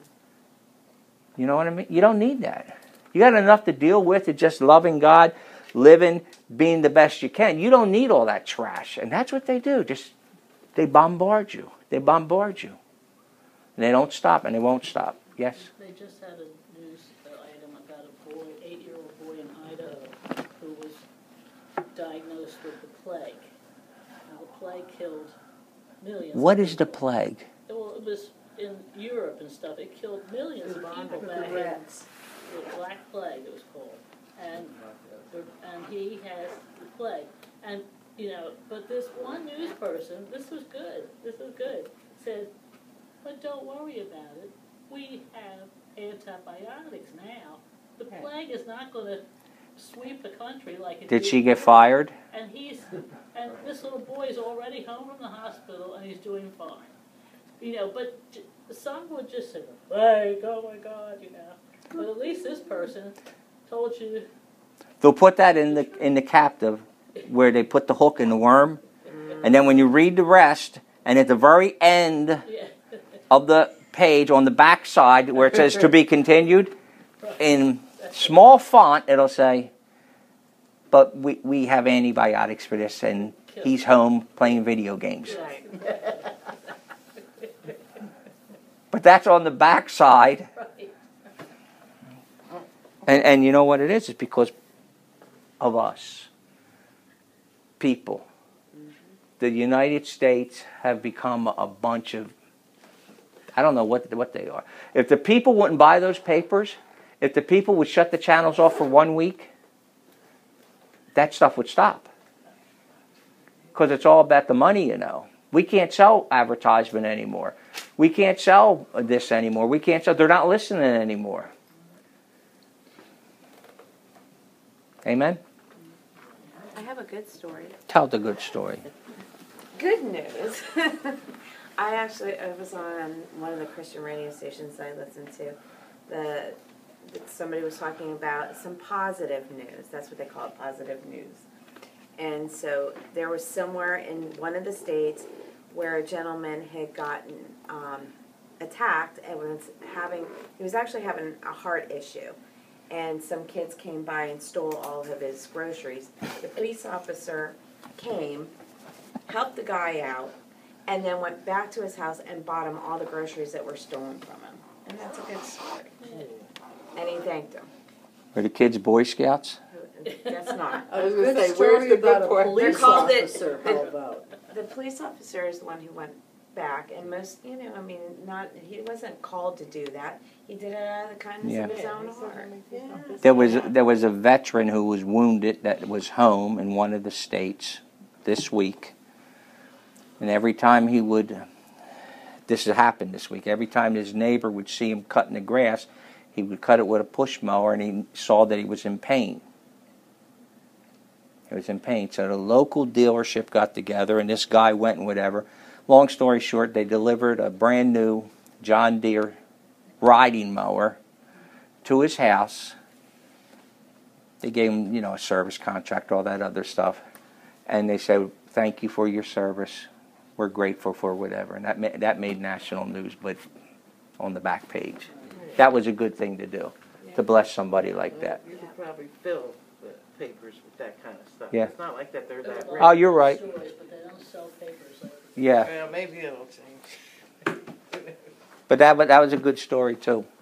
S1: You know what I mean? You don't need that. You got enough to deal with to just loving God, living, being the best you can. You don't need all that trash. And that's what they do. Just they bombard you. They bombard you. And they don't stop, and they won't stop. Yes?
S2: They just had a news item about a boy, eight-year-old boy in Idaho, who was diagnosed with the plague. Now, the plague killed millions.
S1: What
S2: of
S1: is the
S2: people.
S1: plague?
S2: Well, it was in Europe and stuff. It killed millions of people back in the Black Plague, it was called. And and he has the plague. And, you know, but this one news person, this was good, this was good, said, but don't worry about it. We have antibiotics now. The plague is not going to sweep the country like it did.
S1: Did she get fired?
S2: And he's, and this little boy is already home from the hospital and he's doing fine. You know, but j- some would just say, plague, oh my God, you know. But at least this person told you.
S1: They'll put that in the in the captive, where they put the hook in the worm, and then when you read the rest, and at the very end
S2: Yeah.
S1: of the page on the back side where it says to be continued, in small font it'll say, but we, we have antibiotics for this, and he's home playing video games.
S3: Right.
S1: But that's on the back side.
S2: Right.
S1: And, and you know what it is? It's because of us. People. The United States have become a bunch of, I don't know what what they are. If the people wouldn't buy those papers, If the people would shut the channels off for one week, that stuff would stop. Because it's all about the money, you know. We can't sell advertisement anymore. We can't sell this anymore. We can't sell. They're not listening anymore. Amen?
S3: I have a good story.
S1: Tell the good story.
S3: Good news. I actually, I was on one of the Christian radio stations I listened to. The somebody was talking about some positive news. That's what they call it, positive news. And so there was somewhere in one of the states where a gentleman had gotten um, attacked and was having, he was actually having a heart issue. And some kids came by and stole all of his groceries. The police officer came, helped the guy out, and then went back to his house and bought him all the groceries that were stolen from him. And that's a good story. And he thanked him.
S1: Were the kids Boy Scouts?
S3: That's not.
S4: I was going to say, where's the good part?
S3: Police officer,
S4: how about?
S3: The police officer is the one who went back, and most, you know, I mean, not he wasn't called to do that. He did it out of the kindness
S1: Yeah.
S3: of his own heart. Yeah.
S1: There was there was a veteran who was wounded that was home in one of the states this week, and every time he would, this had happened this week. Every time his neighbor would see him cutting the grass, he would cut it with a push mower, and he saw that he was in pain. He was in pain, so the local dealership got together, and this guy went and whatever. Long story short, they delivered a brand new John Deere riding mower to his house. They gave him, you know, a service contract, all that other stuff. And they said, thank you for your service. We're grateful for whatever. And that, ma- that made national news, but on the back page. That was a good thing to do, to bless somebody like that.
S4: You could probably fill the papers with that kind of stuff.
S1: Yeah.
S4: It's not like that they're
S2: There's
S4: that
S2: a lot
S4: rich.
S1: Oh,
S2: of
S1: you're right.
S2: stories, but they don't sell papers like
S1: Yeah,
S4: Well, maybe it'll change.
S1: but that, but that was a good story too.